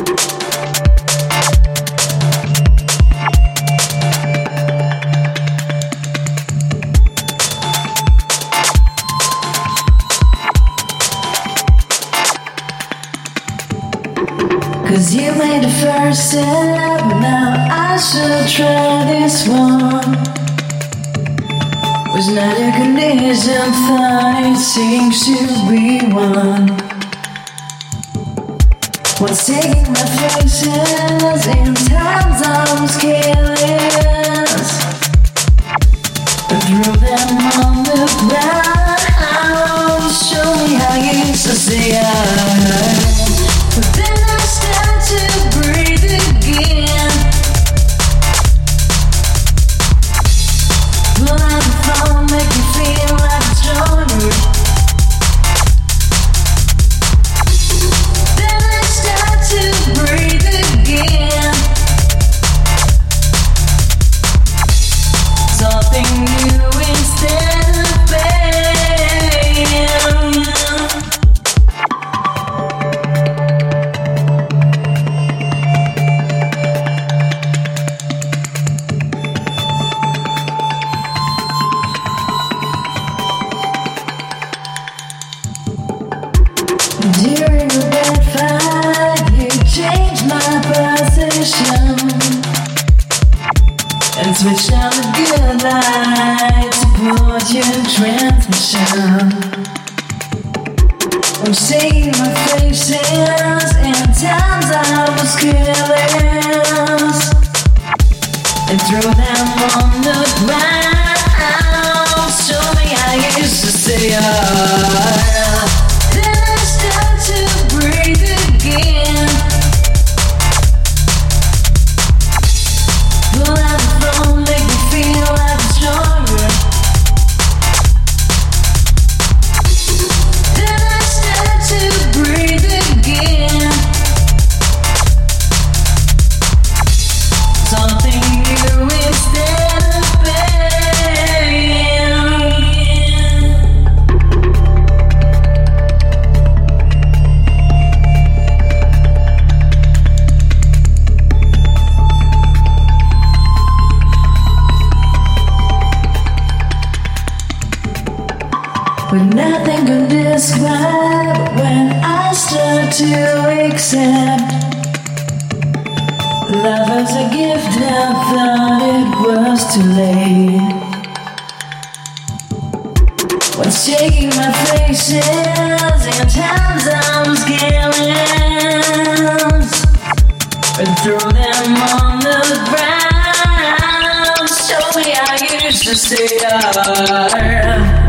'Cause you made the first step, now I should try this one. Was not a condition, thought it seems to be one. What's taking my faces in times I was careless, I threw them on the ground. Show me how you used to say but then I start to breathe again. Pull out the phone, make me feel like a stronger. Then I start to breathe again. Something new instead of pain. During a bad fight, you changed my position and switched on the good light to put your transmission. I'm seeing my faces in times I was careless and threw them on the ground. Show me how you used to say Then I start to breathe again. Pull out the phone, make me feel like I'm stronger. Then I start to breathe again. Something new instead of pain. With nothing to describe when I start to accept love as a gift, I thought it was too late. What's shaking my faces in times I was careless and throw them on the ground. Show me how you used to say